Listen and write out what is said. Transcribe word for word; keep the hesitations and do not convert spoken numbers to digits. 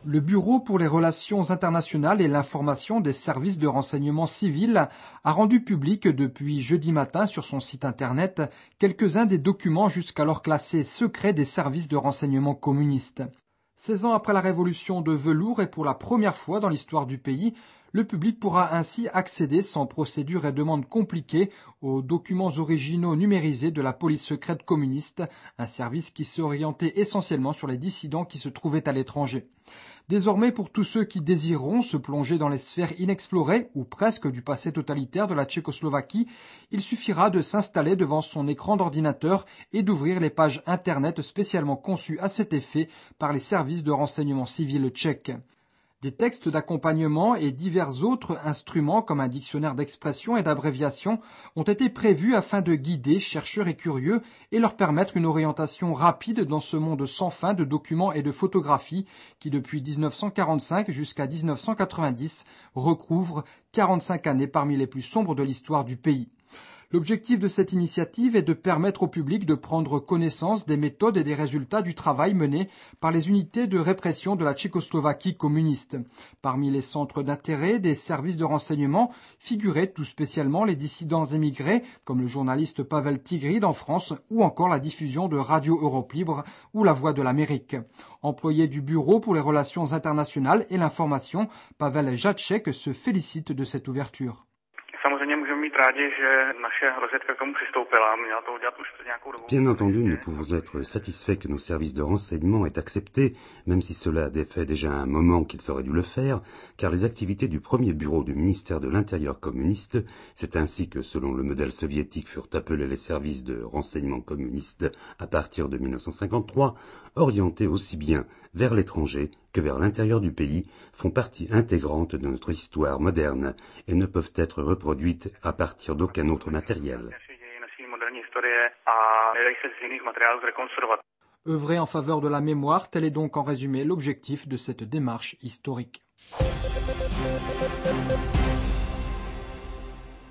Le Bureau pour les relations internationales et l'information des services de renseignement civil a rendu public depuis jeudi matin sur son site internet quelques-uns des documents jusqu'alors classés secrets des services de renseignement communistes. seize ans après la révolution de velours et pour la première fois dans l'histoire du pays, le public pourra ainsi accéder sans procédure et demande compliquée aux documents originaux numérisés de la police secrète communiste, un service qui s'est orienté essentiellement sur les dissidents qui se trouvaient à l'étranger. Désormais, pour tous ceux qui désireront se plonger dans les sphères inexplorées ou presque du passé totalitaire de la Tchécoslovaquie, il suffira de s'installer devant son écran d'ordinateur et d'ouvrir les pages Internet spécialement conçues à cet effet par les services de renseignement civil tchèques. Des textes d'accompagnement et divers autres instruments comme un dictionnaire d'expressions et d'abréviations ont été prévus afin de guider chercheurs et curieux et leur permettre une orientation rapide dans ce monde sans fin de documents et de photographies qui depuis dix-neuf cent quarante-cinq jusqu'à dix-neuf cent quatre-vingt-dix recouvre quarante-cinq années parmi les plus sombres de l'histoire du pays. L'objectif de cette initiative est de permettre au public de prendre connaissance des méthodes et des résultats du travail mené par les unités de répression de la Tchécoslovaquie communiste. Parmi les centres d'intérêt des services de renseignement figuraient tout spécialement les dissidents émigrés, comme le journaliste Pavel Tigrid en France, ou encore la diffusion de Radio Europe Libre ou La Voix de l'Amérique. Employé du Bureau pour les relations internationales et l'information, Pavel Jacek se félicite de cette ouverture. Bien entendu, nous pouvons être satisfaits que nos services de renseignement aient accepté, même si cela a fait déjà un moment qu'ils auraient dû le faire, car les activités du premier bureau du ministère de l'Intérieur communiste, c'est ainsi que, selon le modèle soviétique, furent appelés les services de renseignement communistes à partir de mille neuf cent cinquante-trois, orientés aussi bien vers l'étranger que vers l'intérieur du pays, font partie intégrante de notre histoire moderne et ne peuvent être reproduites à partir d'aucun autre matériel. Œuvrer en faveur de la mémoire, tel est donc en résumé l'objectif de cette démarche historique.